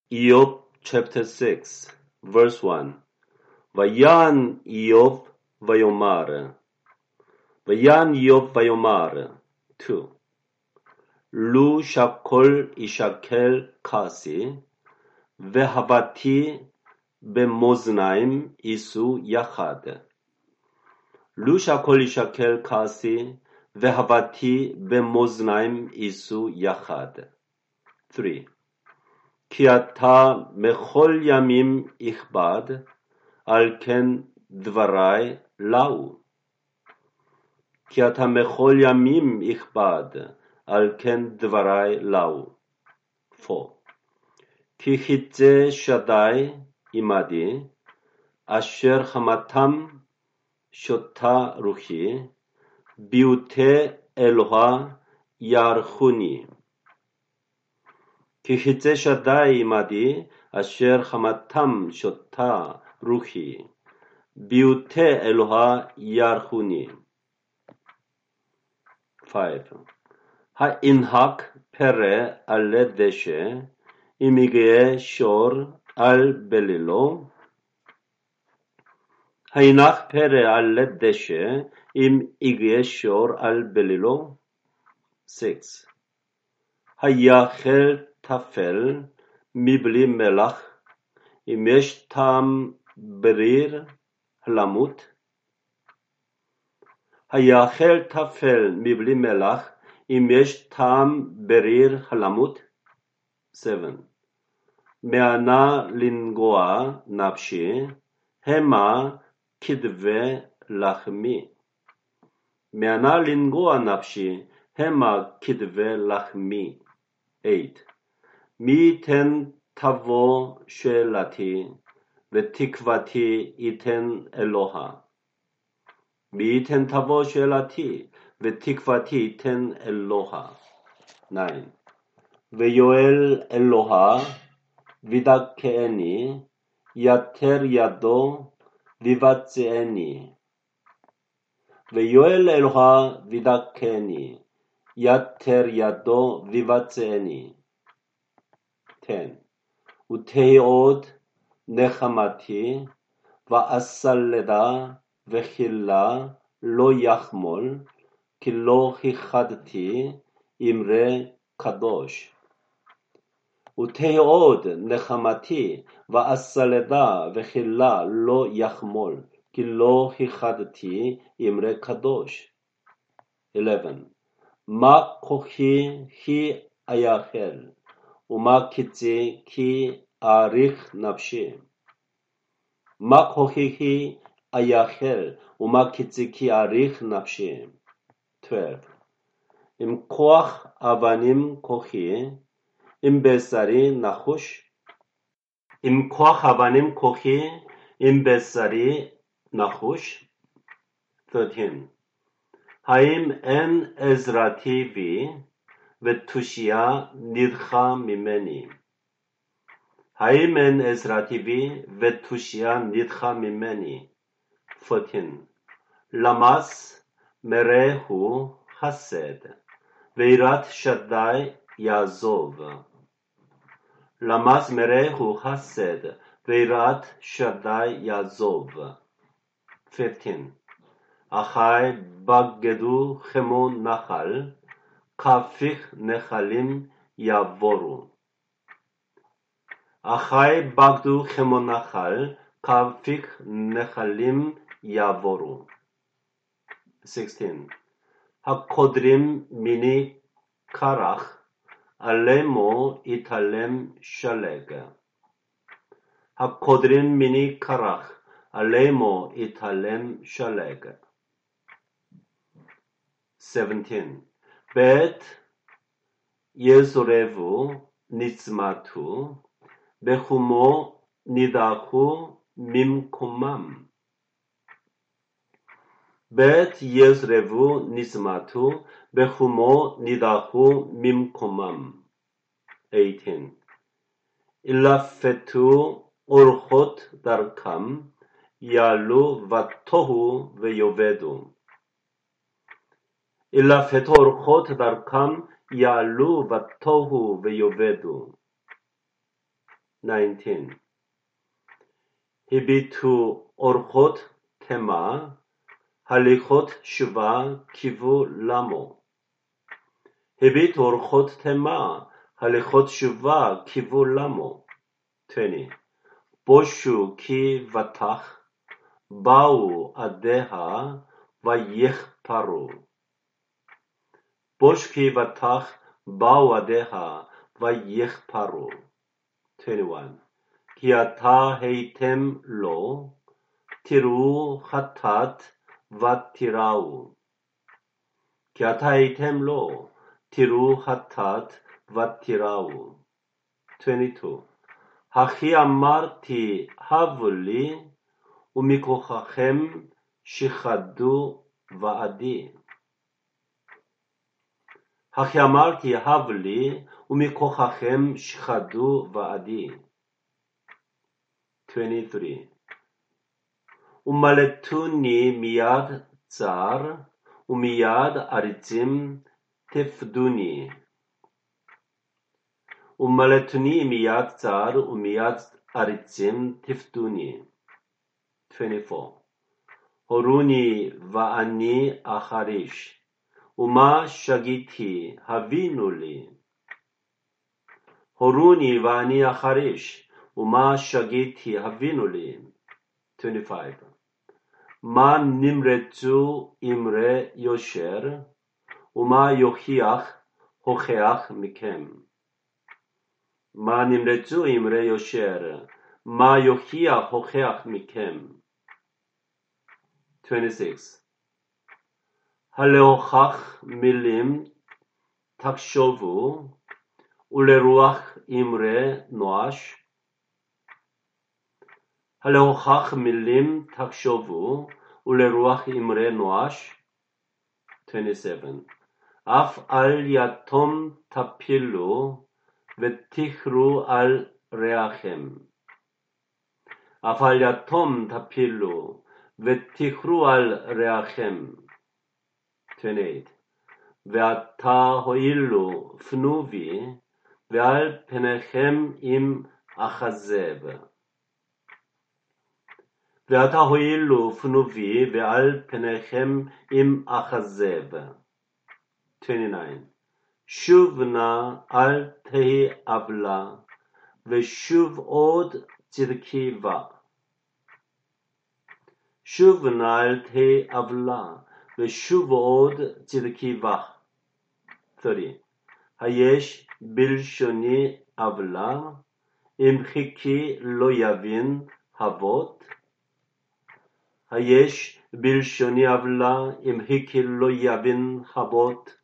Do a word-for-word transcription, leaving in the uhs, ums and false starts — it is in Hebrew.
Job chapter six, verse one. ויען איוב ויאמר. ויען איוב ויאמר. two. לו שכל ישקל כעסי, ואהבתי במאזניים יישאו יחד. לו שכל ישקל כעסי, ואהבתי במאזניים יישאו יחד. three. כי אתה מכל ימים יכבד, על כן דברי לאו. כי אתה מכל ימים יכבד, על כן דברי לאו. four. כי חצי שדי עמדי, אשר חמתם שותה רוחי, ביותי אלוה יערכוני. כי חצי שדי עמדי, אשר חמתם שותה רוחי, ביותי אלוה יערכוני. five. האנהק פרא עלי דשא, אם יגעה שור על בלילו. האנהק פרא עלי דשא, אם יגעה שור על בלילו. six. היאכל תפל מבלי מלח, אם יש טעם בריר למות. היאכל תפל מבלי מלח, אם יש טעם בריר למות. seven. מענה לנגוע נפשי, המה כדבי לחמי. מענה לנגוע נפשי, המה כדבי לחמי. eight. מי ייתן תבוא שאלתי, ותקוותי ייתן אלוה. מי ייתן תבוא שאלתי, ותקוותי ייתן אלוה. nine. ויואל אלוה וידכאני, יתר ידו ויבצעני. ויואל אלוה וידכאני, יתר ידו ויבצעני. ten. ותהי עוד נחמתי, ואסלדה וחילה לא יחמול, כי לא הכחדתי אמרי קדוש. ותהי עוד נחמתי, ואסלדה וחילה לא יחמול, כי לא הכחדתי אמרי קדוש. eleven. מה כוחי כי אייחל, ומה קצי כי אעריך נפשי. מה כוחי כי אייחל, ומה קצי כי אעריך נפשי. twelve. אם כוח אבנים כוחי, אם בשרי נחוש. אם כוח אבנים כוחי, אם בשרי נחוש. thirteen. האם אין עזרתי בי, ותושייה נדחה ממני. האם אין עזרתי בי, ותושייה נדחה ממני. fourteen. למס מרעהו חסד, ויראת שדי יעזוב. למס מרעהו חסד, ויראת שדי יעזוב. fifteen. אחי בגדו כמו נחל, כפיך נחלים יעבורו. אחי בגדו כמו נחל, כפיך נחלים יעבורו. sixteen. הקודרים מיני קרח, עלימו יתעלם שלג. הקודרים מיני קרח, עלימו יתעלם שלג. seventeen. בית יזרבו נצמתו, בחומו נידחו ממקומם. בית יזרבו נצמתו, בחומו נידחו ממקומם. eighteen. ילפתו אורחות דרכם, יעלו ותוהו ויאבדו. ילפתו אורחות דרכם, יעלו ותוהו ויאבדו. nineteen. הביטו אורחות תמה, הליכות שווה קיוו למו. הביטו אורחות תמה, הליכות שווה קיוו למו. twenty. בושו כי בטח, באו עדיה ויחפרו. בוש כי בטח, באו עדיה ויחפרו. twenty-one. כי אתה הייתם לו, תראו חטאת ותיראו. כי אתה הייתם לו, תראו חטאת ותיראו. twenty-two. הכי אמרתי הבו לי, ומכוחכם שחדו ועדי. הכי אמרתי הבו לי, ומכוחכם שחדו ועדי. twenty-three. ומלטוני מיד צר, ומיד עריצים תפדוני. ומלטוני מיד צר, ומיד עריצים תפדוני. twenty-four. הורוני ואני אחריש, ומה שגיתי הבינו לי. הורוני ואני אחריש, ומה שגיתי הבינו לי. twenty-five. מה נמרצו אמרי יושר, ומה יוכיח הוכיח מכם. מה נמרצו אמרי יושר, מה יוכיח הוכיח מכם. twenty-six. הלהוכח מילים תחשבו, ולרוח אמרי נואש. הלהוכח מילים תחשבו, ולרוח אמרי נואש. twenty-seven. אף על יתום תפילו, ותכרו על רעכם. אף על יתום תפילו, ותכרו על רעכם. twenty-eight. ועתה הואילו פנו בי, ועל פניכם אם אחזב. ועתה הואילו פנו בי, ועל פניכם אם אחזב. twenty-nine. שוב נא אל תהי עוולה, ושוב עוד צדקי בא. שוב נא אל תהי עוולה, ושוב עוד צדקי בא. thirty. היש בלשוני עוולה, אם חכי לא יבין אבות. היש בלשוני עוולה, אם חכי לא יבין אבות.